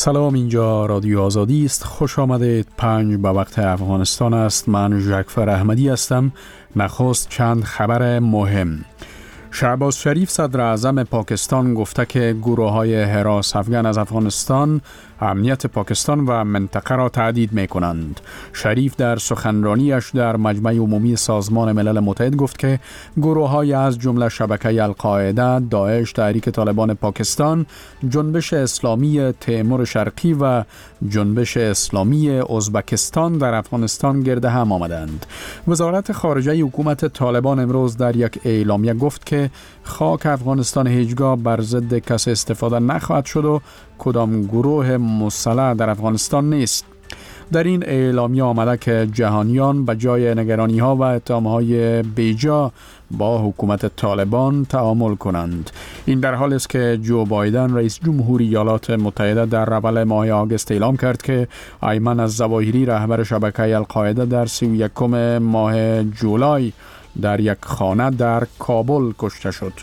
سلام، اینجا رادیو آزادی است. خوش آمدید. 5 به وقت افغانستان است. من ژکفر احمدی هستم. نخست چند خبر مهم. شهباز شریف صدر اعظم پاکستان گفته که گروه‌های حراس افغان از افغانستان امنیت پاکستان و منطقه را تهدید می‌کنند. شریف در سخنرانیش در مجمع عمومی سازمان ملل متحد گفت که گروه‌های از جمله شبکه القاعده، داعش، تحریک طالبان پاکستان، جنبش اسلامی تیمور شرقی و جنبش اسلامی ازبکستان در افغانستان گرد هم آمدند. وزارت خارجه حکومت طالبان امروز در یک اعلامیه گفت که خاک افغانستان هیچگاه بر ضد کسی استفاده نخواهد شد و کدام گروه مسلح در افغانستان نیست. در این اعلامیه آمده که جهانیان به جای نگرانی‌ها و اتهام‌های بیجا با حکومت طالبان تعامل کنند. این در حالی است که جو بایدن رئیس جمهوری ایالات متحده در اول ماه آگوست اعلام کرد که ایمن الظواهری رهبر شبکه القاعده در 31 ماه جولای در یک خانه در کابل کشته شد.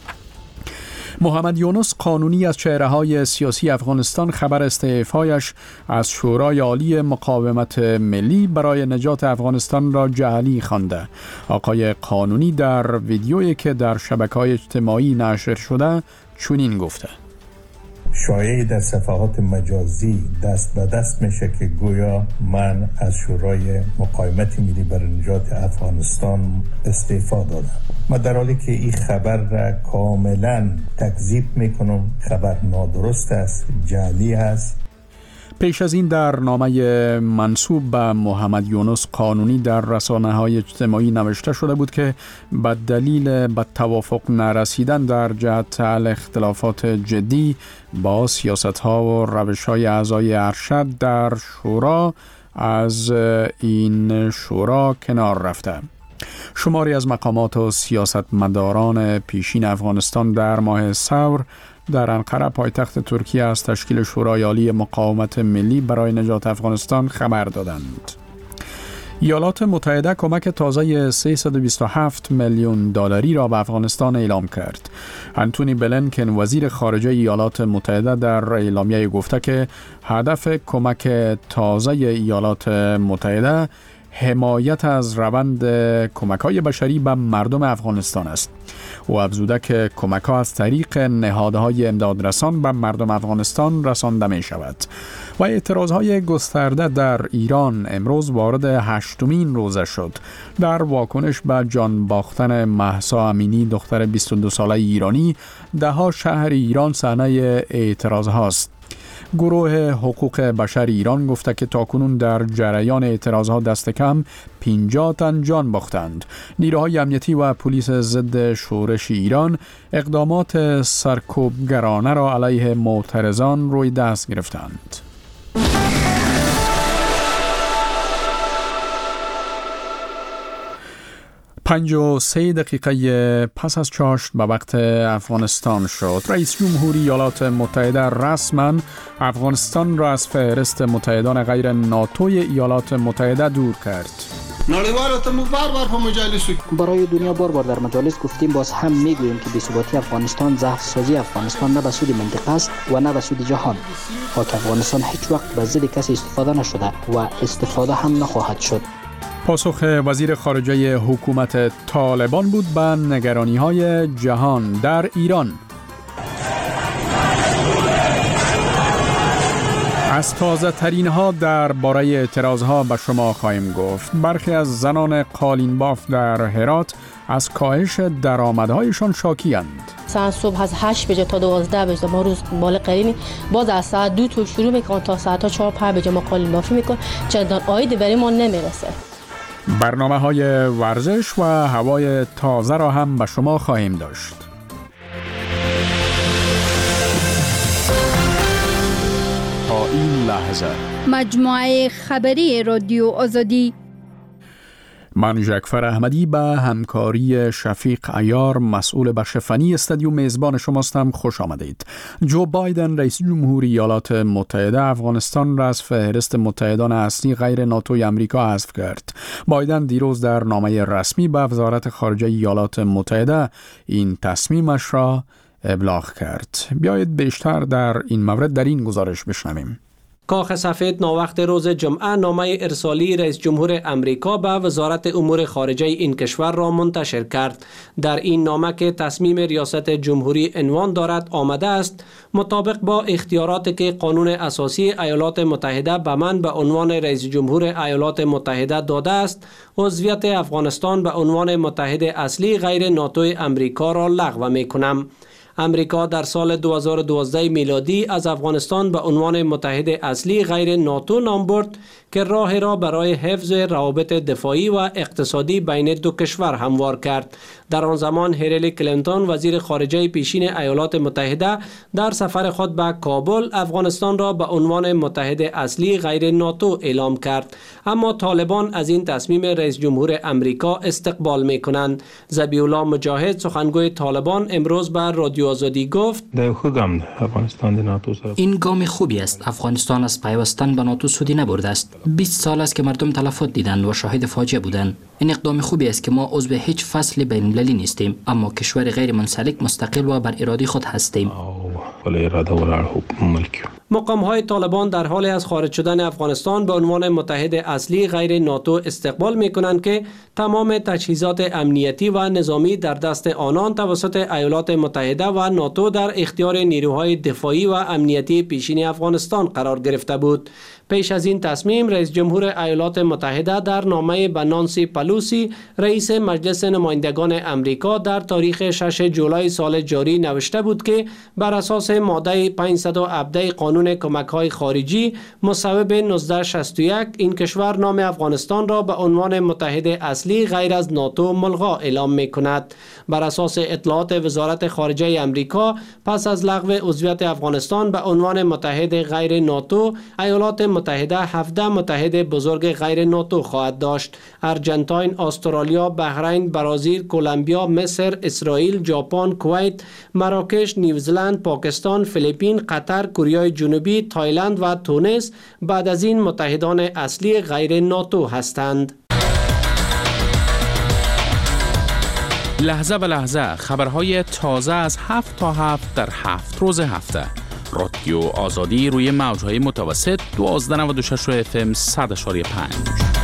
محمد یونس قانونی از چهره‌های سیاسی افغانستان خبر استعفایش از شورای عالی مقاومت ملی برای نجات افغانستان را جعلی خوانده. آقای قانونی در ویدیویی که در شبکه‌های اجتماعی نشر شده چنین گفته: شایعی در صفحات مجازی دست به دست میشه که گویا من از شورای مقاومت ملی برای نجات افغانستان استعفا دادم. من در حالی که این خبر را کاملا تکذیب میکنم. خبر نادرست است، جعلی است. پیش از این در نامه منسوب به محمد یونس قانونی در رسانه‌های اجتماعی نوشته شده بود که به دلیل به توافق نرسیدن در جهت حل اختلافات جدی با سیاست‌ها و روش‌های اعضای ارشد در شورا از این شورا کنار رفته. شماری از مقامات و سیاستمداران پیشین افغانستان در ماه ثور در انقره پایتخت ترکیه از تشکیل شورای عالی مقاومت ملی برای نجات افغانستان خبر دادند. ایالات متحده کمک تازه 327 میلیون دلاری را به افغانستان اعلام کرد. انتونی بلینکن وزیر خارجه ایالات متحده در اعلامیه گفته که هدف کمک تازه ایالات متحده حمایت از روند کمک‌های بشری به مردم افغانستان است. او افزوده که کمک‌ها از طریق نهادهای امدادرسان به مردم افغانستان رسانده می‌شود. و اعتراضهای گسترده در ایران امروز وارد 8مین روزه شد. در واکنش به جان باختن مهسا امینی دختر 22 ساله ایرانی، ده‌ها شهر ایران صحنه اعتراض هاست. گروه حقوق بشر ایران گفته که تاکنون در جریان اعتراضها دست کم 50 تن جان باختند. نیروهای امنیتی و پلیس ضد شورش ایران اقدامات سرکوبگرانه را علیه معترضان روی دست گرفتند. 53 دقیقه پس از چاشت به وقت افغانستان شد. رئیس جمهوری ایالات متحده رسما افغانستان را از فهرست متحدان غیر ناتوی ایالات متحده دور کرد. برای دنیا بار در مجالس گفتیم، باز هم میگوییم که بی‌ثباتی افغانستان ضعف سازی افغانستان نه به سود منطقه است و نه به سود جهان. خاک افغانستان هیچ وقت به ضد کسی استفاده نشده و استفاده هم نخواهد شد. پاسخ وزیر خارجه حکومت طالبان بود به نگرانی‌های جهان در ایران. از تازه ترین ها در باره اعتراض ها به شما خواهیم گفت. برخی از زنان قالین باف در هرات از کاهش درآمدهایشان شاکی‌اند. ساعت صبح از 8 بجه تا 12 بجه ما روز بالا قرینی، باز از ساعت 2 تا شروع میکنن تا ساعت 4-5 بجه ما قالین بافی میکنن. چندان عاید برای ما نمیرسه. برنامه های ورزش و هوای تازه را هم به شما خواهیم داشت. تا این لحظه مجموعه خبری رادیو آزادی. من ژکفر احمدی به همکاری شفیق عیار مسئول بخش فنی استودیو میزبان شماستم. خوش آمدید. جو بایدن رئیس جمهوری ایالات متحده افغانستان را از فهرست متحدان اصلی غیر ناتوی آمریکا حذف کرد. بایدن دیروز در نامه رسمی به وزارت خارجه ایالات متحده این تصمیمش را ابلاغ کرد. بیایید بیشتر در این مورد در این گزارش بشنویم. کاخ سفید ناوقت روز جمعه نامه ارسالی رئیس جمهور امریکا به وزارت امور خارجه این کشور را منتشر کرد. در این نامه که تصمیم ریاست جمهوری عنوان دارد آمده است: مطابق با اختیاراتی که قانون اساسی ایالات متحده به من به عنوان رئیس جمهور ایالات متحده داده است، عضویت افغانستان به عنوان متحد اصلی غیر ناتو امریکا را لغو می کنم. امریکا در سال 2012 میلادی از افغانستان به عنوان متحد اصلی غیر ناتو نام برد که راه را برای حفظ روابط دفاعی و اقتصادی بین دو کشور هموار کرد. در آن زمان هیلاری کلینتون وزیر خارجه پیشین ایالات متحده در سفر خود به کابل افغانستان را به عنوان متحد اصلی غیر ناتو اعلام کرد، اما طالبان از این تصمیم رئیس جمهور امریکا استقبال می کنند. ذبیح الله مجاهد سخنگوی طالبان امروز به رادیو آزادی گفت: این گام خوبی است. افغانستان از پیوستن به ناتو سودی نبرده است. 20 سال است که مردم تلفات دیدند و شاهد فاجعه بودند. این اقدام خوبی است که ما عضو هیچ فصل بین‌المللی نیستیم، اما کشور غیر منسلک مستقل و بر اراده خود هستیم. مقام‌های طالبان در حال از خارج شدن افغانستان به عنوان متحد اصلی غیر ناتو استقبال می‌کنند که تمام تجهیزات امنیتی و نظامی در دست آنان توسط ایالات متحده و ناتو در اختیار نیروهای دفاعی و امنیتی پیشین افغانستان قرار گرفته بود. پیش از این تصمیم رئیس جمهور ایالات متحده در نامه به نانسی پلوسی رئیس مجلس نمایندگان امریکا در تاریخ 6 جولای سال جاری نوشته بود که بر اساس ماده 517 قانون کمک‌های خارجی مصوب 1961 این کشور نام افغانستان را به عنوان متحد اصلی غیر از ناتو ملغا اعلام می‌کند. بر اساس اطلاعات وزارت خارجه امریکا پس از لغو عضویت افغانستان به عنوان متحد غیر ناتو، ایالات متحده 17 متحد بزرگ غیر ناتو خواهد داشت: ارجنتاین، استرالیا، بحرین، برزیل، کلمبیا، مصر، اسرائیل، ژاپن، کویت، مراکش، نیوزلند، پاکستان، فیلیپین، قطر، کره جنوبی، تایلند و تونس بعد از این متحدان اصلی غیر ناتو هستند. لحظه به لحظه خبرهای تازه از 7 تا 7 در 7 روز هفته. رادیو آزادی روی موجهای متوسط 1296 FM 100.5.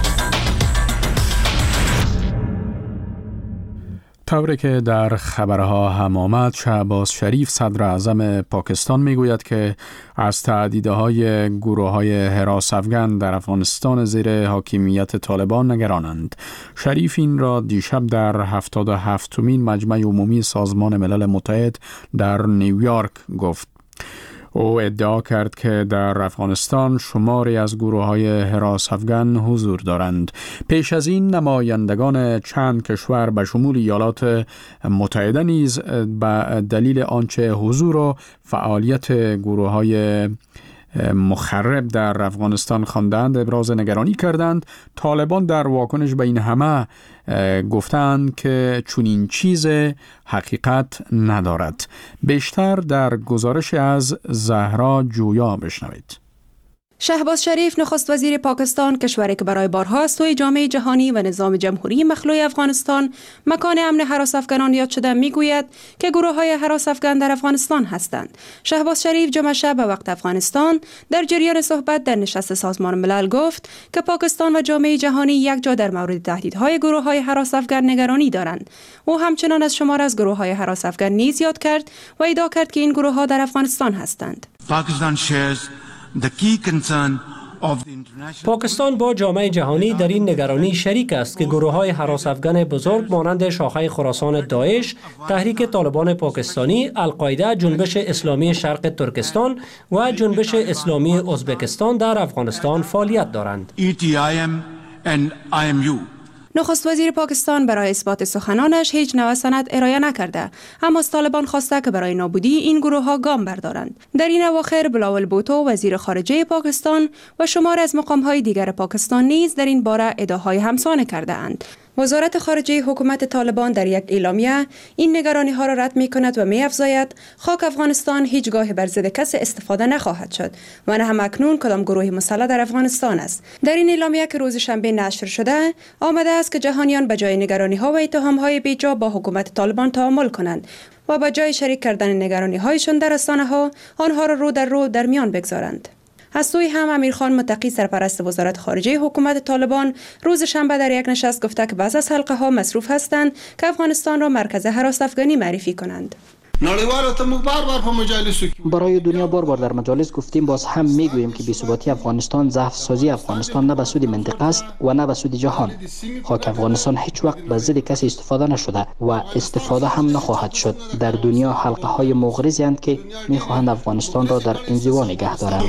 طوری که در خبرها هم آمد، شهباز شریف صدر اعظم پاکستان میگوید که از تعدیدهای گروه‌های حراس افغان در افغانستان زیر حاکمیت طالبان نگرانند. شریف این را دیشب در 77مین مجمع عمومی سازمان ملل متحد در نیویورک گفت. او ادعا کرد که در افغانستان شماری از گروه‌های حراس افغان حضور دارند. پیش از این نمایندگان چند کشور به شمول ایالات متحده نیز به دلیل آنچه حضور و فعالیت گروه‌های مخرب در افغانستان خواندند ابراز نگرانی کردند. طالبان در واکنش به این همه گفتند که چنین چیز حقیقت ندارد. بیشتر در گزارش از زهرا جویا بشنوید. شهباز شریف نخست وزیر پاکستان، کشوری که برای بارها از سوی جامعه جهانی و نظام جمهوری مخلوع افغانستان مکان امن هراس افغانان یاد شده، میگوید که گروه‌های هراس افغان در افغانستان هستند. شهباز شریف جمعه شب به وقت افغانستان در جریان صحبت در نشست سازمان ملل گفت که پاکستان و جامعه جهانی یک جا در مورد تهدیدهای گروه‌های هراس افغان نگرانی دارند. او همچنان از شمار از گروه‌های هراس افغان نیز یاد کرد و ادعا کرد که این گروه‌ها در افغانستان هستند. پاکستان با جامعه جهانی در این نگرانی شریک است که گروه‌های هراس افغان بزرگ مانند شاخه خراسان داعش، تحریک طالبان پاکستانی، القاعده، جنبش اسلامی شرق ترکستان و جنبش اسلامی ازبکستان در افغانستان فعالیت دارند. نخست وزیر پاکستان برای اثبات سخنانش هیچ نوع سند ارائه نکرده، اما از طالبان خواسته که برای نابودی این گروه‌ها گام بردارند. در این اواخر بلاول بوتو وزیر خارجه پاکستان و شمار از مقام‌های دیگر پاکستان نیز در این باره ادعاهای همسانه کرده اند. وزارت خارجه حکومت طالبان در یک اعلامیه این نگرانی ها را رد می کند و می افزاید خاک افغانستان هیچگاه بر ضد کسی استفاده نخواهد شد و نه هم اکنون کدام گروه مسلح در افغانستان است. در این اعلامیه که روز شنبه نشر شده آمده است که جهانیان به جای نگرانی ها و اتهام های بیجا با حکومت طالبان تعامل کنند و به جای شریک کردن نگرانی هایشان در رسانه ها آنها را رو در میان بگذارند. از سوی هم امیرخان متقی سرپرست وزارت خارجه حکومت طالبان روز شنبه در یک نشست گفته که بعض از حلقه ها مصروف هستند که افغانستان را مرکز هراس افغانی معرفی کنند. برای دنیا بار در مجالس گفتیم، باز هم میگوییم که بی‌ثباتی افغانستان ضعف سازی افغانستان نه به سود منطقه است و نه به سود جهان. خاک افغانستان هیچ وقت به ضد کسی استفاده نشده و استفاده هم نخواهد شد. در دنیا حلقه های مغرضی اند که میخواهند افغانستان را در انزوا نگه دارند.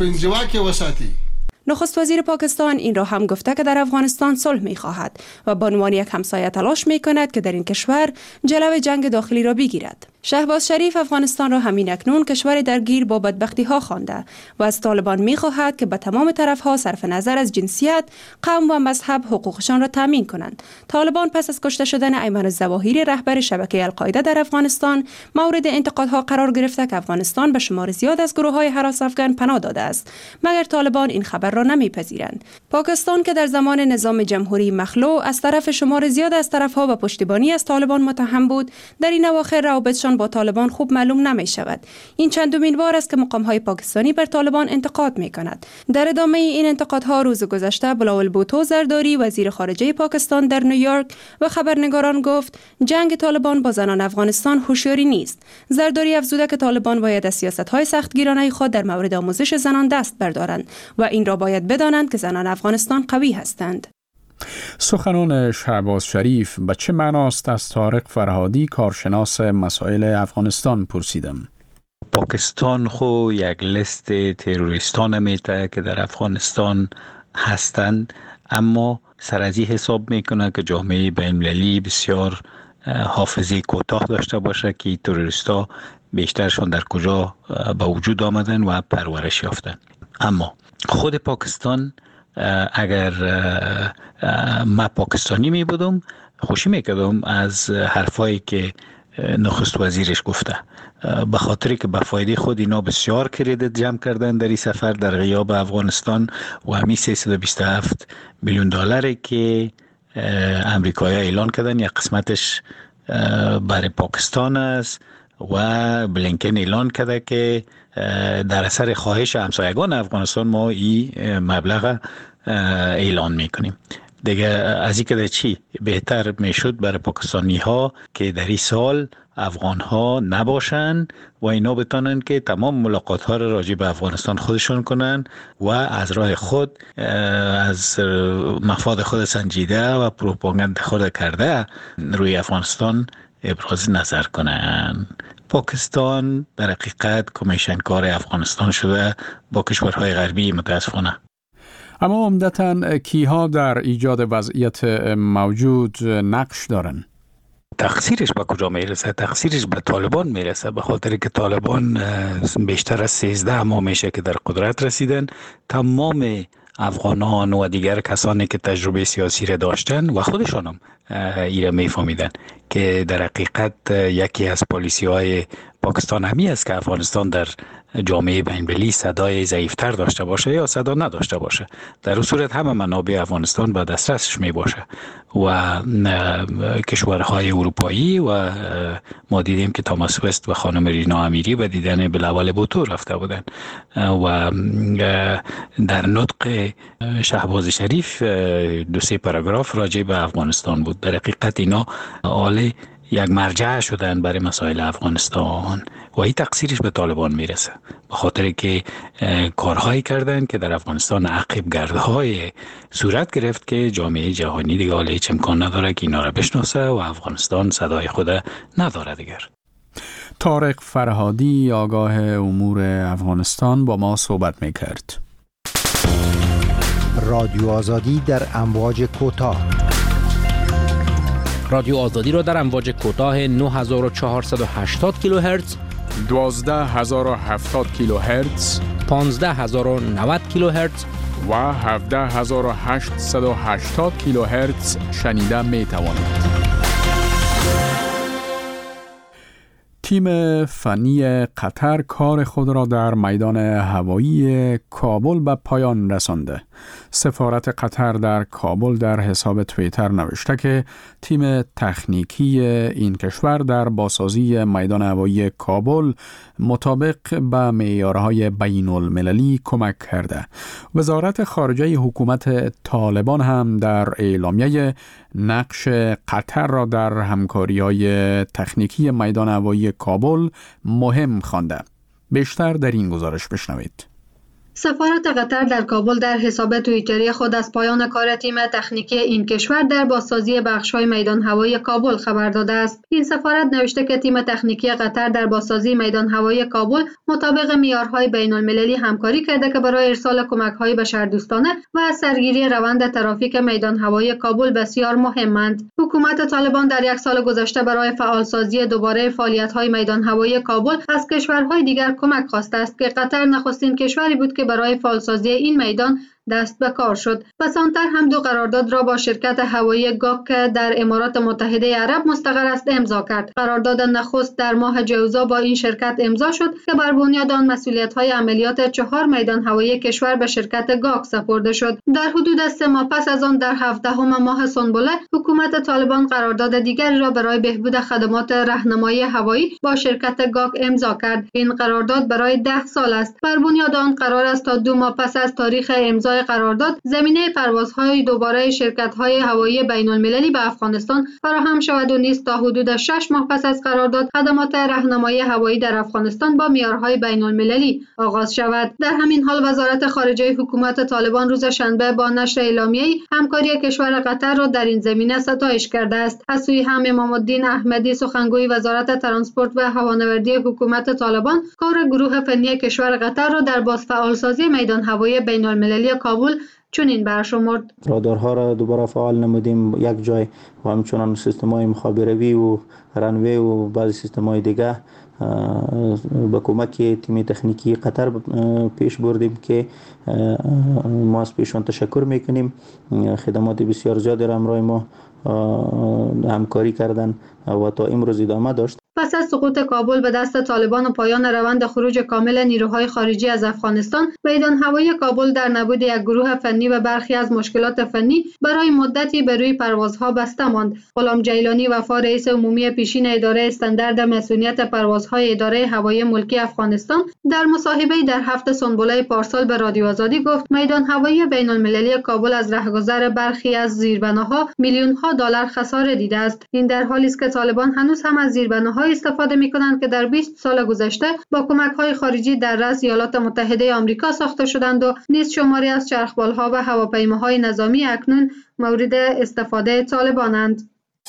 نخست وزیر پاکستان این را هم گفته که در افغانستان صلح می خواهد و به عنوان یک همسایه تلاش می کند که در این کشور جلو جنگ داخلی را بگیرد. شهباز شریف افغانستان را همین اکنون کشور درگیر با بدبختی ها خوانده و از طالبان می خواهد که به تمام طرف ها صرف نظر از جنسیت، قوم و مذهب حقوقشان را تامین کنند. طالبان پس از کشته شدن ایمن الظواهری رهبر شبکه القاعده در افغانستان مورد انتقادها قرار گرفته که افغانستان به شمار زیاد از گروه‌های هراس افغان پناه داده است، مگر طالبان این خبر را نمیپذیرند. پاکستان که در زمان نظام جمهوری مخلوع از طرف شمار زیاد از طرفها و پشتیبانی از طالبان متهم بود، در این اواخر روابطشان با طالبان خوب معلوم نمی شود. این چندمین بار است که مقام‌های پاکستانی بر طالبان انتقاد می کند. در ادامه این انتقادها روز گذشته بلاول بوتو زرداری وزیر خارجه پاکستان در نیویورک و خبرنگاران گفت جنگ طالبان با زنان افغانستان هوشیاری نیست. زرداری افزوده که طالبان باید از سیاست‌های سختگیرانه خود در مورد آموزش زنان دست بردارند و این را باید بدانند که زنان افغانستان قوی هستند. سخنان شهباز شریف به چه معناست از طارق فرهادی کارشناس مسائل افغانستان پرسیدم. پاکستان خو یک لیست تروریستان میته که در افغانستان هستند، اما سرازی حساب میکنه که جامعه بین‌المللی بسیار حافظه کوتاه داشته باشه که تروریستا بیشترشان در کجا به وجود آمدن و پرورش یافتن. اما خود پاکستان اگر ما پاکستانی می بودم خوشی میکردم از حرفایی که نخست وزیرش گفته، به خاطری که به فایده خود اینا بسیار کردیت جمع کردن در این سفر در غیاب افغانستان و همین 327 میلیون دلاری که امریکایی اعلان کردن یک قسمتش برای پاکستان است و بلینکن اعلان کرده که در اثر خواهش همسایگان افغانستان ما این مبلغ اعلان میکنیم. دیگه از این که چی بهتر میشد برای پاکستانی ها که در این سال افغان ها نباشن و اینا بتانن که تمام ملاقات ها را راجع به افغانستان خودشون کنن و از راه خود از مفاد خود سنجیده و پروپاگاند خود کرده روی افغانستان ابراز نظر کنن. پاکستان در حقیقت کمیشنکار افغانستان شده با کشورهای غربی متاسفانه. اما عمدتاً کیها در ایجاد وضعیت موجود نقش دارن؟ تقصیرش به کجا میرسه؟ تقصیرش به طالبان میرسه، به خاطر که طالبان بیشتر از 13 ماه میشه که در قدرت رسیدن. تمام افغانان و دیگر کسانی که تجربه سیاسی را داشتن و خودشان هم ایره میفهمیدن که در حقیقت یکی از پالیسی های پاکستان همی است که افغانستان در جامعه بین‌المللی صدای ضعیفتر داشته باشه یا صدا نداشته باشه. در اون صورت همه منابع افغانستان به دسترسش می باشه و کشورهای اروپایی و ما دیدیم که تاماس وست و خانم رینا امیری به دیدن بلاول بوتو رفته بودن و در نطق شهباز شریف 2-3 پاراگراف راجع به افغانستان بود. در حقیقت اینا عالی یک مرجع شدن برای مسائل افغانستان و این تقصیرش به طالبان میرسه، به خاطر که کارهایی کردن که در افغانستان عقب گردهای صورت گرفت که جامعه جهانی دیگه حالا هیچ امکان نداره که اینا را بشناسه و افغانستان صدای خود نداره دیگر. طارق فرهادی آگاه امور افغانستان با ما صحبت میکرد. رادیو آزادی در امواج کوتاه. رادیو آزادی را در امواج کوتاه 9480 کیلوهرتز، 12070 کیلوهرتز، 15090 کیلوهرتز و 17880 کیلوهرتز شنیده می توانید. تیم فنی قطر کار خود را در میدان هوایی کابل به پایان رسانده. سفارت قطر در کابل در حساب توییتر نوشته که تیم تکنیکی این کشور در بازسازی میدان هوایی کابل مطابق به معیارهای بین المللی کمک کرده. وزارت خارجه حکومت طالبان هم در اعلامیه نقش قطر را در همکاری‌های تکنیکی میدان هوایی کابل مهم خوانده. بیشتر در این گزارش بشنوید. سفارت قطر در کابل در حساب توییتری خود از پایان کار تیم تکنیکی این کشور در بازسازی بخش‌های میدان هوایی کابل خبر داده است. این سفارت نوشته که تیم تکنیکی قطر در بازسازی میدان هوایی کابل مطابق معیارهای بین‌المللی همکاری کرده که برای ارسال کمک‌های بشردوستانه و سرگیری روند ترافیک میدان هوایی کابل بسیار مهمند. حکومت طالبان در یک سال گذشته برای فعالسازی دوباره فعالیت‌های میدان هوایی کابل از کشورهای دیگر کمک خواسته است که قطر نخستین کشوری بود که برای فعالسازی این میدان دست به کار شد. پس آنتر هم دو قرارداد را با شرکت هوایی گاک در امارات متحده عرب مستقر است امضا کرد. قرارداد نخست در ماه جوزا با این شرکت امضا شد که بر بنیاد آن مسئولیت‌های عملیات 4 میدان هوایی کشور به شرکت گاک سپرده شد. در حدود 3 ماه پس از آن در 17 ماه سنبله حکومت طالبان قرارداد دیگری را برای بهبود خدمات راهنمایی هوایی با شرکت گاک امضا کرد. این قرارداد برای 10 سال است. بر بنیاد آن قرار است تا 2 ماه پس از تاریخ امضا قرارداد زمینه پروازهای دوباره شرکت‌های هوایی بین‌المللی به افغانستان فراهم شود و نیز تا حدود 6 ماه پس از قرارداد خدمات راهنمایی هوایی در افغانستان با معیارهای بین‌المللی آغاز شود. در همین حال وزارت خارجه حکومت طالبان روز شنبه با نشر اعلامیه‌ای همکاری کشور قطر را در این زمینه ستایش کرده است. از سوی هم امام الدین احمدی سخنگوی وزارت ترانسپورت و هوانوردی حکومت طالبان کار گروه فنی کشور قطر را در بازفعالسازی میدان هوایی بین‌المللی کابل چنین برشمرد. رادارها را دوباره فعال نمودیم یک جای و همچنان سیستم‌های مخابراتی و رنوی و بعضی سیستم‌های دیگه با کمک تیم تکنیکی قطر پیش بردیم که ما از پیشان تشکر میکنیم. خدمات بسیار زیادی را همراه ما همکاری کردن و تا امروز ادامه داشت. پس از سقوط کابل به دست طالبان و پایان روند خروج کامل نیروهای خارجی از افغانستان، میدان هوایی کابل در نبود یک گروه فنی و برخی از مشکلات فنی برای مدتی به روی پروازها بسته ماند. غلام جیلانی وفا رئیس عمومی پیشین اداره استاندارد مسئولیت پروازهای اداره هوایی ملکی افغانستان در مصاحبه‌ای در 7 سنبله پارسال به رادیو آزادی گفت میدان هوایی بین‌المللی کابل از رهگذر برخی از زیربناها میلیون‌ها دلار خساره دیده است. این در حالی است که طالبان هنوز هم از زیربناهای استفاده می‌کنند که در 20 سال گذشته با کمک‌های خارجی در رأس ایالات متحده آمریکا ساخته شدند و نیز شماری از چرخبال‌ها و هواپیماهای نظامی اکنون مورد استفاده طالبانند.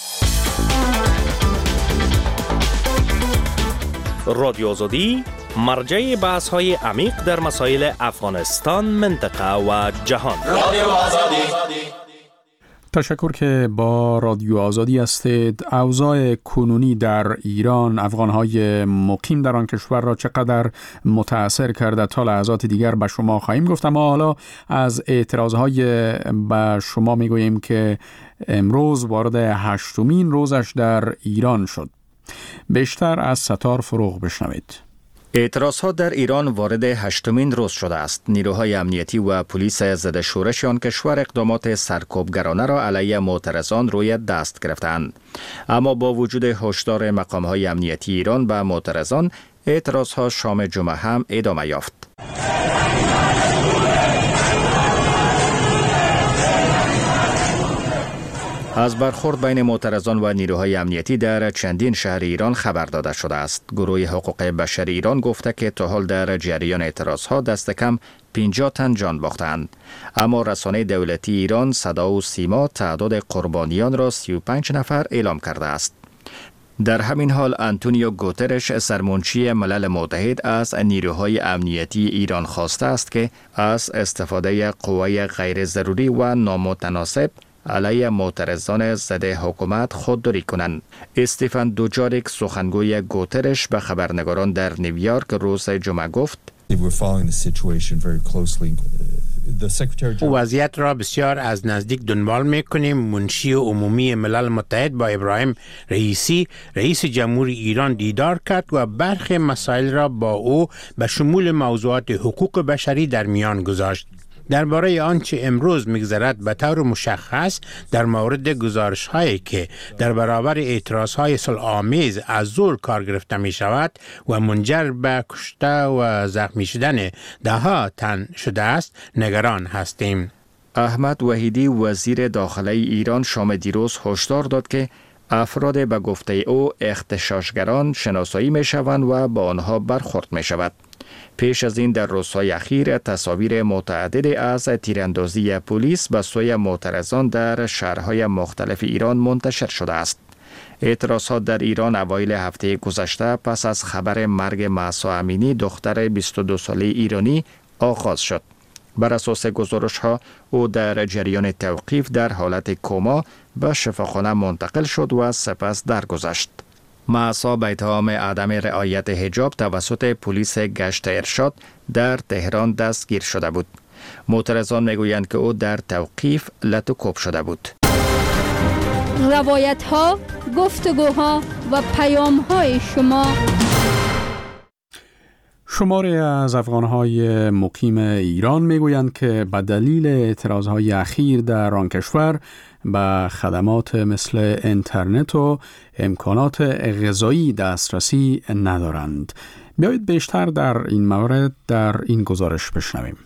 رادیو آزادی مرجع بحث‌های عمیق در مسائل افغانستان، منطقه و جهان. رادیو آزادی. تشکر که با رادیو آزادی هستید. اوضاع کنونی در ایران افغانهای مقیم در آن کشور را چقدر متاثر کرده تا لحظات دیگر به شما خواهیم گفت، اما حالا از اعتراضهای به شما میگوییم که امروز وارد 8مین روزش در ایران شد. بیشتر از ستار فروغ بشنوید. اعتراضها در ایران وارد 8مین روز شده است. نیروهای امنیتی و پلیس ضد شورش آن کشور اقدامات سرکوبگرانه را علیه معترضان روی دست گرفتند. اما با وجود هشدار مقام‌های امنیتی ایران به معترضان، اعتراضها شام جمعه هم ادامه یافت. از برخورد بین معترضان و نیروهای امنیتی در چندین شهر ایران خبر داده شده است. گروه حقوق بشر ایران گفته که تا حال در جریان اعتراضها دست کم 50 تن جان باختند. اما رسانه دولتی ایران صدا و سیما تعداد قربانیان را 35 نفر اعلام کرده است. در همین حال آنتونیو گوترش سرمنشی ملل متحد از نیروهای امنیتی ایران خواسته است که از استفاده قوای غیر ضروری و نامتناسب علیه معترضان ضد حکومت خودداری کنند. استیفن دوجاریک سخنگوی گوترش به خبرنگاران در نیویورک روز جمعه گفت: وضعیت را بسیار از نزدیک دنبال می‌کنیم. منشی عمومی ملل متحد با ابراهیم رئیسی رئیس جمهوری ایران دیدار کرد و برخی مسائل را با او به شمول موضوعات حقوق بشری در میان گذاشت. درباره آنچه امروز می‌گذرد به طور مشخص در مورد گزارش‌هایی که در برابر اعتراض‌های صلح‌آمیز از زور کار گرفته می‌شود و منجر به کشته و زخمی شدن ده‌ها تن شده است نگران هستیم. احمد وحیدی وزیر داخله ایران شام دیروز هشدار داد که افراد به گفته او اغتشاشگران شناسایی می‌شوند و با آنها برخورد می‌شود. پیش از این در روزهای اخیر تصاویر متعددی از تیراندازی پلیس به سوی معترضان در شهرهای مختلف ایران منتشر شده است. اعتراضات در ایران اوایل هفته گذشته پس از خبر مرگ مهسا امینی دختر 22 ساله ایرانی آغاز شد. بر اساس گزارش‌ها او در جریان توقیف در حالت کما به شفاخانه منتقل شد و سپس درگذشت. مهسا به اتهام عدم رعایت حجاب توسط پلیس گشت ارشاد در تهران دستگیر شده بود. معترضان میگویند که او در توقیف لطوکوب شده بود. روایت‌ها، گفتگوها و پیام‌های شما. شماری از افغان‌های مقیم ایران میگویند که به دلیل اعتراض‌های اخیر در آن کشور به خدمات مثل اینترنت و امکانات غذایی دسترسی ندارند. بیایید بیشتر در این مورد در این گزارش بشنویم.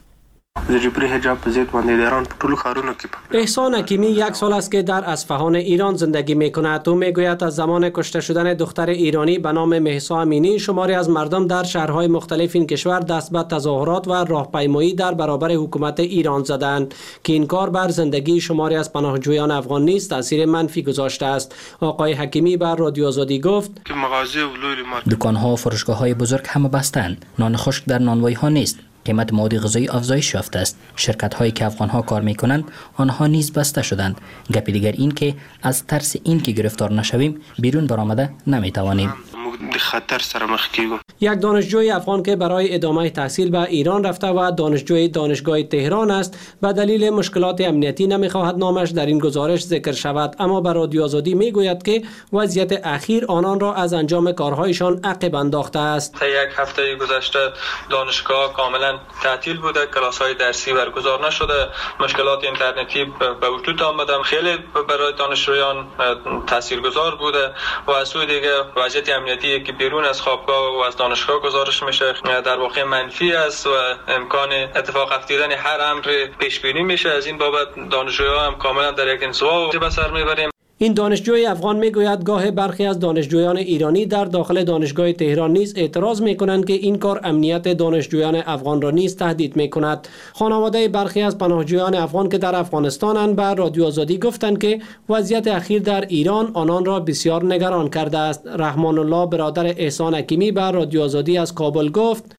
احسان حکیمی 1 سال است که در اصفهان ایران زندگی می‌کند. او میگوید از زمان کشته شدن دختر ایرانی به نام مهسا امینی شماری از مردم در شهرهای مختلف این کشور دست به تظاهرات و راهپیمایی در برابر حکومت ایران زدند که این کار بر زندگی شماری از پناهجویان افغان نیز تاثیر منفی گذاشته است. آقای حکیمی بر رادیو آزادی گفت که دکان‌ها و فروشگاه‌های بزرگ همه بستند. نان خشک در نانوایی‌ها نیست. قیمت مواد غذایی افزایش یافته است. شرکت‌هایی که افغان‌ها کار می‌کنند آنها نیز بسته شدند. گپی دیگر این که از ترس این که گرفتار نشویم بیرون برآمده نمی‌توانیم. خطر سره مخ کیږو. یک دانشجوی افغان که برای ادامه تحصیل به ایران رفته و دانشجوی دانشگاه تهران است به دلیل مشکلات امنیتی نمی‌خواهد نامش در این گزارش ذکر شود، اما بر رادیو آزادی میگوید که وضعیت اخیر آنان را از انجام کارهایشان عقب انداخته است. تا یک هفته گذشته دانشگاه کاملا تعطیل بوده، کلاس‌های درسی برگزار نشده، مشکلات اینترنتی به وجود آمده، خیلی برای دانشجویان تاثیرگذار بوده و از سوی دیگه وضعیت امنیتی که بیرون از خوابگاه و از دانشگاه گزارش میشه در واقع منفی است و امکان اتفاق افتادن هر امر پیش بینی میشه. از این بابت دانشجویان هم کاملا در یک انزوا به سر میبریم. این دانشجوی افغان میگوید گاه برخی از دانشجویان ایرانی در داخل دانشگاه تهران نیز اعتراض میکنند که این کار امنیت دانشجویان افغان را نیز تهدید میکند. خانواده برخی از پناهجویان افغان که در افغانستانند به رادیو آزادی گفتند که وضعیت اخیر در ایران آنان را بسیار نگران کرده است. رحمان الله برادر احسان حکیمی به رادیو آزادی از کابل گفت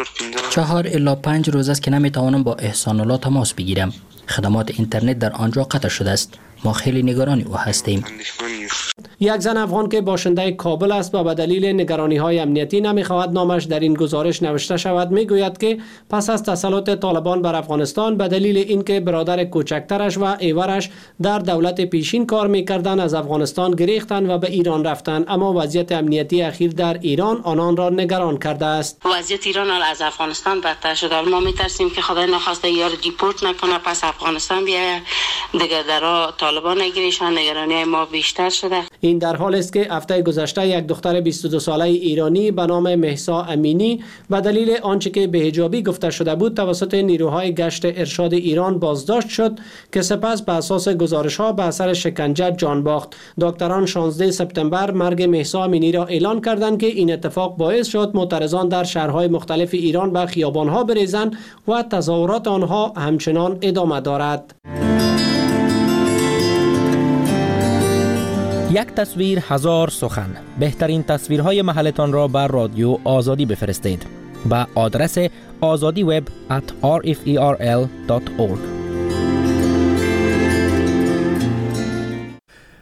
4 الی 5 روز است که نمیتوانم با احسان الله تماس بگیرم. خدمات اینترنت در آنجا قطع شده است. ما خیلی نگران او هستیم. یک زن افغان که باشنده کابل است و به دلیل نگرانی‌های امنیتی نمی‌خواهد نامش در این گزارش نوشته شود میگوید که پس از تسلط طالبان بر افغانستان به دلیل اینکه برادر کوچکترش و ایورش در دولت پیشین کار می‌کردند از افغانستان گریختند و به ایران رفتند، اما وضعیت امنیتی اخیر در ایران آنان را نگران کرده است. وضعیت ایران از افغانستان بدتر شده. ما می‌ترسیم که خدای نخواسته یار دیپورت نکنه پس افغانستان بیاید دیگه در طالبان نگیرشان. نگرانی ما بیشتر شده. این در حال است که هفته گذشته یک دختر 22 ساله ایرانی به نام مهسا امینی به دلیل آنچه که بی‌حجابی گفته شده بود توسط نیروهای گشت ارشاد ایران بازداشت شد که سپس به اساس گزارش‌ها به اثر شکنجه جان باخت. دکتران 16 سپتامبر مرگ مهسا امینی را اعلان کردند که این اتفاق باعث شد معترضان در شهرهای مختلف ایران به خیابان‌ها بریزند و تظاهرات آنها همچنان ادامه دارد. یک تصویر هزار سخن. بهترین تصویرهای محلتان را بر رادیو آزادی بفرستید با آدرس azadiweb@rferl.org.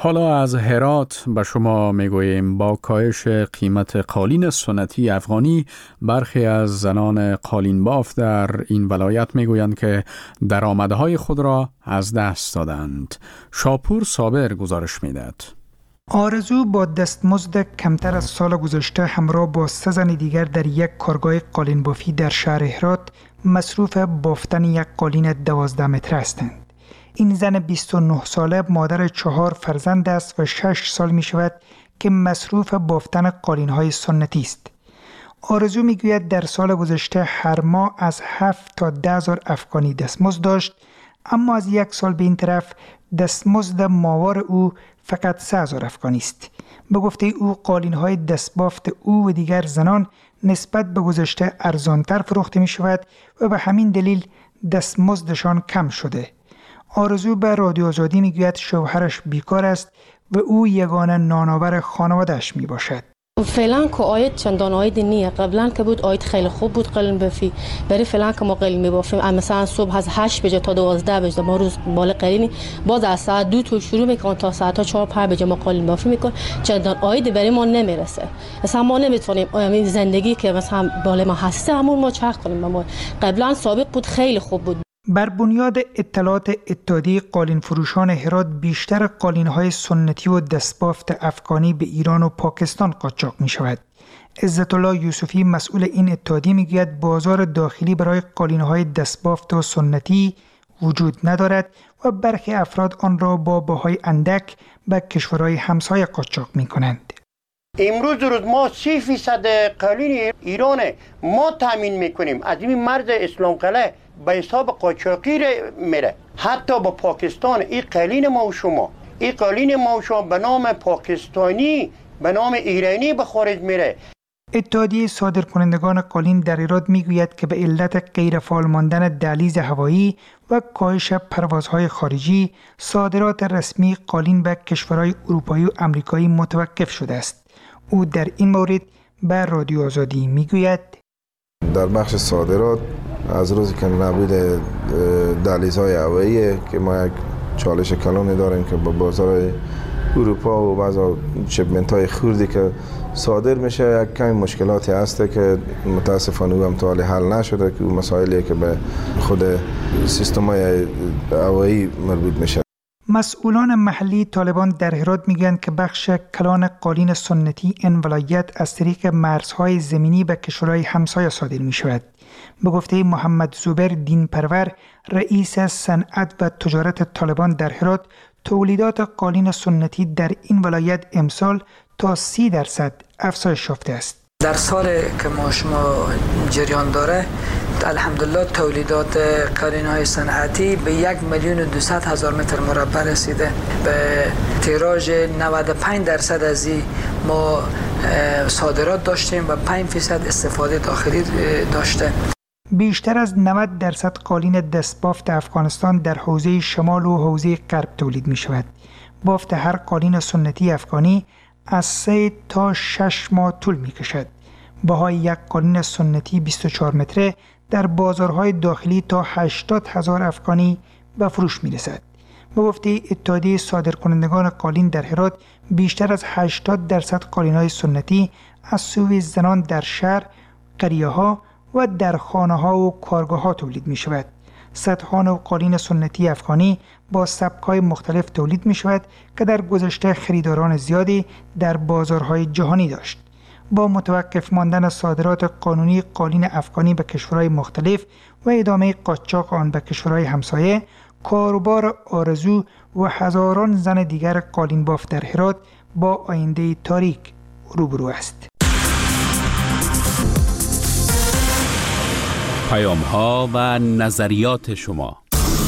حالا از هرات به شما میگوییم با کاهش قیمت قالین سنتی افغانی برخی از زنان قالین باف در این ولایت میگویند که درآمدهای خود را از دست دادند. شاپور صابر گزارش میدهد. آرزو با دستمزد کمتر از سال گذشته همراه با 3 زن دیگر در یک کارگاه قالین بافی در شهر هرات مصروف بافتن یک قالین 12 متر هستند. این زن 29 ساله مادر 4 فرزند است و 6 سال می شود که مصروف بافتن قالین‌های سنتی است. آرزو می گوید در سال گذشته هر ماه از 7 تا 10,000 افغانی دستمزد داشت، اما از یک سال به این طرف دستمزد ماهوار او فقط 3,000 افغانی است. به گفته او قالین‌های دستبافت او و دیگر زنان نسبت به گذشته ارزانتر فروخته می شود و به همین دلیل دستمزدشان کم شده. آرزو به رادیو آزادی می گوید شوهرش بیکار است و او یگانه نانآور خانواده‌اش می باشد. فعلا که آید چندان آید نیه. قبلا که بود آید خیلی خوب بود قالین بافی. برای فعلا که ما قالین میبافیم مثلا صبح از 8 بجه تا 12 بجه ما روز بالا قالینی، باز از ساعت 2 تو شروع میکنن تا ساعت 4 5 بجه ما قالین بافی میکنن. چندان آید برای ما نمیرسه. مثلا ما نمیتونیم این زندگی که مثلا بالا ما هسته همون ما چرخ کنیم. ما قبلا سابق بود خیلی خوب بود. بر بنیاد اطلاعات اتحادیه قالین فروشان هرات بیشتر قالین‌های سنتی و دستبافت افغانی به ایران و پاکستان قاچاق می‌شود. عزت الله یوسفی مسئول این اتحادیه میگوید بازار داخلی برای قالین‌های دستبافت و سنتی وجود ندارد و برخی افراد آن را با بهای اندک به کشورهای همسایه قاچاق می‌کنند. امروز ما 30% قالین ایران ما تامین می‌کنیم. از این مرز اسلام قلعه به حساب قاچاقی میره. حتی با پاکستان این قالین ما و شما به نام پاکستانی به نام ایرانی به خارج میره. اتحادیه صادرکنندگان قالین در ایران میگوید که به علت غیرفعال ماندن دهلیز هوایی و کاهش پروازهای خارجی صادرات رسمی قالین به کشورهای اروپایی و آمریکایی متوقف شده است. او در این مورد به رادیو آزادی میگوید در بخش صادرات از روزی که نبود دهلیزهای هوایی که ما یک چالش کلانی داریم که با بازار اروپا و بعضی شیپمنت‌های خوردی که صادر میشه یک کمی مشکلاتی هست که متاسفانه او هم تا حال حل نشده که مسائلی که به خود سیستم‌های هوایی مربوط میشه. مسئولان محلی طالبان در هرات میگن که بخش کلان قالین سنتی این ولایت از طریق مرزهای زمینی به کشورهای همسایه صادر می شود. به گفته محمد زبیر دین پرور رئیس صنعت و تجارت طالبان در هرات، تولیدات قالین سنتی در این ولایت امسال تا 30% افزایش یافته است. در سال که ما شما جریان داره الحمدلله تولیدات قالین‌های صنعتی به 1,200,000 متر مربع رسیده. به تیراژ 95% از این ما صادرات داشتیم و 5% استفاده داخلی داشته. بیشتر از 90% قالین دستبافت افغانستان در حوزه شمال و حوزه غرب تولید می شود. بافت هر قالین سنتی افغانی از 3 تا 6 ماه طول می کشد. بهای یک قالین سنتی 24 متره در بازارهای داخلی تا 80,000 افغانی به فروش می رسد. به گفته اتحادیه صادرکنندگان قالین در هرات، بیشتر از 80% قالین‌های سنتی از سوی زنان در شهر، قریه‌ها و در خانه‌ها و کارگاه‌ها تولید می شود. صدها نوع قالین سنتی افغانی با سبک‌های مختلف تولید می شود که در گذشته خریداران زیادی در بازارهای جهانی داشت. با متوقف ماندن صادرات قانونی قالین افغانی به کشورهای مختلف و ادامه قاچاق آن به کشورهای همسایه، کاروبار آرزو و هزاران زن دیگر قالین باف در هرات با آینده تاریک روبرو است. پیام‌ها و نظریات شما.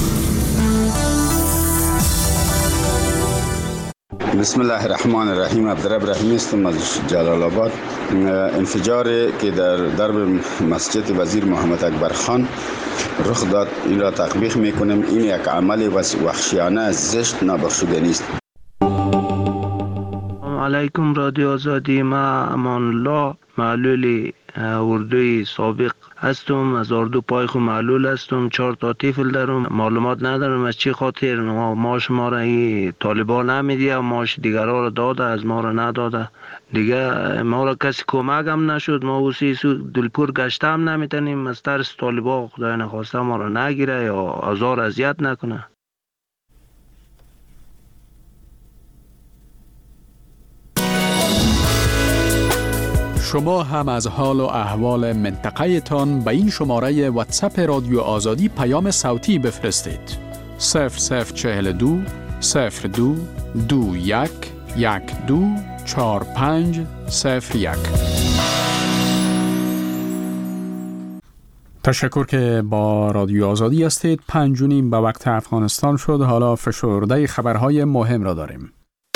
بسم الله الرحمن الرحیم. عبدالرب رحیمی هستم از جلال آباد. انفجاری که در درب مسجد وزیر محمد اکبر خان رخ داد این را تطبیق میکنیم. این یک عمل وحشیانه زشت نابخشودنی است. علیکم رادیو آزادی. ما امان الله معلول اردوی سابق هستم، از اردو پایخ و معلول هستم، 4 تا طفل دارم. معلومات ندارم از چی خاطر ماش ما را این طالبان نمیدی و ماش دیگرها را داده، از ما را نداده. دیگه ما را کسی کمک هم نشد. ما اوسی دلپور گشته هم نمیتونیم از ترس طالبان خدای نخواسته ما را نگیره یا آزار اذیت نکنه. شما هم از حال و احوال منطقه تان به این شماره واتساپ رادیو آزادی پیام صوتی بفرستید. 0042 02 21 12 45 01. تشکر که با رادیو آزادی هستید. 5:30 به وقت افغانستان شد. حالا فشرده خبرهای مهم را داریم.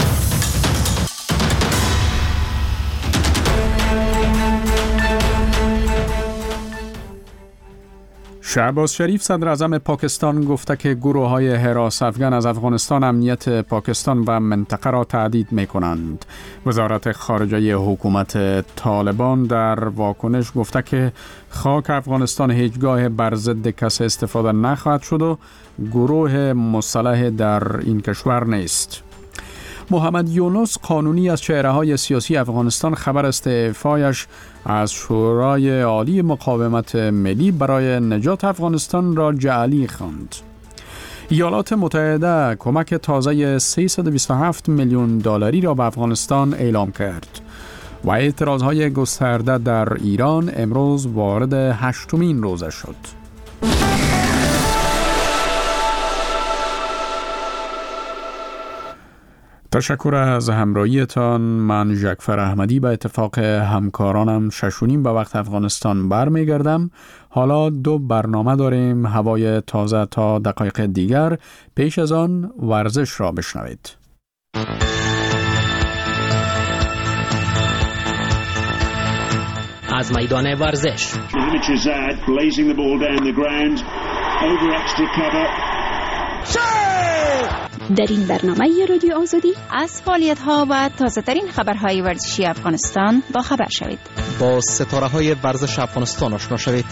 شهباز شریف صدر اعظم پاکستان گفته که گروه‌های حراس افغان از افغانستان امنیت پاکستان و منطقه را تهدید می‌کنند. وزارت خارجه حکومت طالبان در واکنش گفته که خاک افغانستان هیچگاه بر ضد کسی استفاده نخواهد شد و گروه مسلح در این کشور نیست. محمد یونس قانونی از چهره‌های سیاسی افغانستان خبر استعفایش از شورای عالی مقاومت ملی برای نجات افغانستان را جعلی خواند. ایالات متحده کمک تازه 327 میلیون دلاری را به افغانستان اعلام کرد و اعتراضهای گسترده در ایران امروز وارد 8مین روزه شد. تشکر از همراهیتان. من ژکفر احمدی به اتفاق همکارانم 6:30 به وقت افغانستان برمیگردم. حالا 2 برنامه داریم. هوای تازه تا دقایق دیگر. پیش از آن ورزش را بشنوید. از میدان ورزش در این برنامه رادیو آزادی از فعالیت‌ها و تازه‌ترین خبرهای ورزشی افغانستان با خبر شوید. با ستاره‌های ورزش افغانستان آشنا شوید.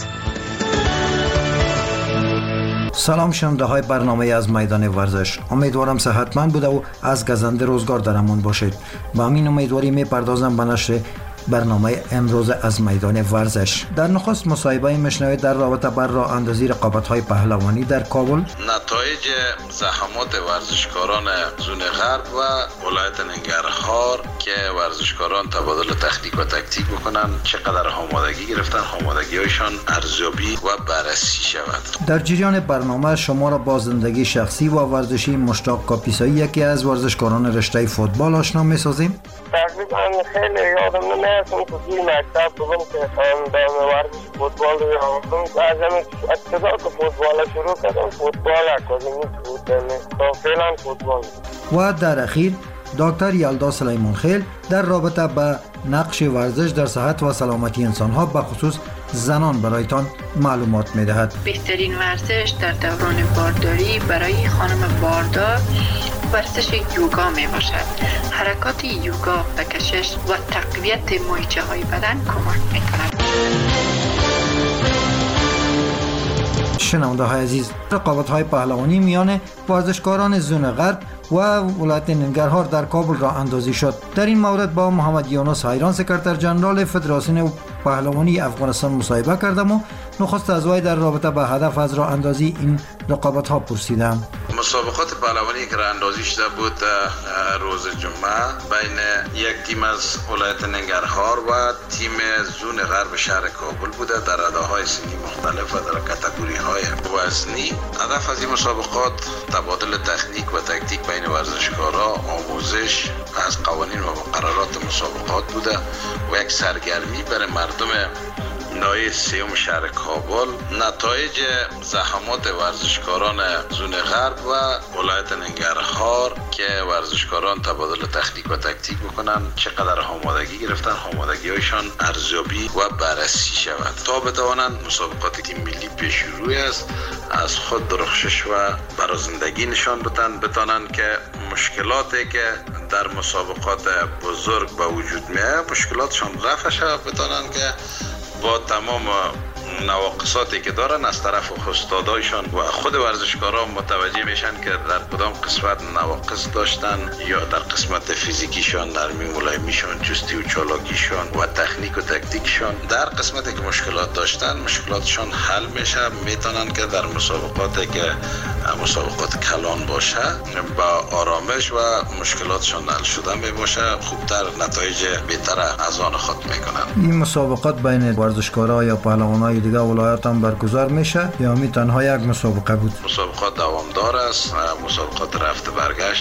سلام شنونده برنامه از میدان ورزش. امیدوارم صحتمند بوده و از گزنده روزگار در امان باشید. با همین امیدواری میپردازم به نشر برنامه امروز از میدان ورزش. در نخست مصاحبه میشنوید در رابطه با راه اندازی رقابت‌های پهلوانی در کابل، نتایج زحمات ورزشکاران زون غرب و ولایت ننگرهار که ورزشکاران تبادل تکنیک و تاکتیک بکنن، چقدر آمادگی گرفتن، آمادگی‌هایشان ارزیابی و بررسی شود. در جریان برنامه شما را با زندگی شخصی و ورزشی مشتاق کاپیسایی، یکی از ورزشکاران رشته فوتبال آشنا می‌سازیم. تقریبا خیلی یادم نمیاد که توی مکتب بودم که خواندم ورزش فوتبال رو یادم. از همین ابتدا که فوتبال شروع کردم، فوتبال اکادمی بود، تا فعلا فوتبال. و در اخیر دکتر یلدا سلیمان خیل در رابطه با نقش ورزش در صحت و سلامتی انسان‌ها به خصوص زنان برایتان معلومات می‌دهد. بهترین ورزش در دوران بارداری برای خانم باردار ورزش یوگا می باشد. حرکات یوگا به کشش و تقویت مایچه های بدن کمک می کند. شنونده های عزیز، رقابت های پهلوانی میان ورزشکاران زون غرب و ولایت ننگرهار در کابل راه اندازی شد. در این مورد با محمد یونس حیران، سکرتر جنرال فدراسیون پهلوانی افغانستان مصاحبه کردم و نخست از وی در رابطه با هدف از راه اندازی این رقابت ها پرسیدم. مسابقات پهلوانی که راه اندازی شده بود روز جمعه بین یک تیم از ولایت ننگرهار و تیم زون غرب شهر کابل بوده در رده‌های سنی مختلف و در کاتگوری‌های وزنی. هدف از این مسابقات تبادل تکنیک و تاکتیک بین ورزشکارا، آموزش از قوانین و مقررات مسابقات بوده و یک سرگرمی برای مردم ناحیه سیوم شهر کابل. نتایج زحمات ورزشکاران زون غرب و ولایت ننگرهار که ورزشکاران تبادل تکنیک و تاکتیک بکنن، چقدر آمادگی گرفتن، آمادگی‌هایشان ارزیابی و بررسی شود تا بتوانند مسابقات تیم ملی پیش روی است از خود درخشش و برازندگی نشان بدن، بتوانند که مشکلاتی که در مسابقات بزرگ به وجود میاد، مشکلاتشان رفع شود، بتانن که با تمام نواقصاتی که دارن از طرف استادایشان و خود ورزشکارا متوجه میشن که در کدام قسمت نواقص داشتن، یا در قسمت فیزیکیشان، نرمی ملایمیشان، چستی و چالاکیشان و تکنیک و تکتیکشان. در قسمتی که مشکلات داشتن مشکلاتشان حل میشه، میتونن که در مسابقاتی که مسابقات کلان باشه با آرامش و مشکلاتشان حل شده میباشه، خوبتر نتایج بهتر از آن خود میکنن. این مسابقات بین ورزشکارا یا پهلوانای دیگه ولایت هم برگزار میشه یا می تنها یک مسابقه بود؟ مسابقات دوامدار است، مسابقات رفت برگشت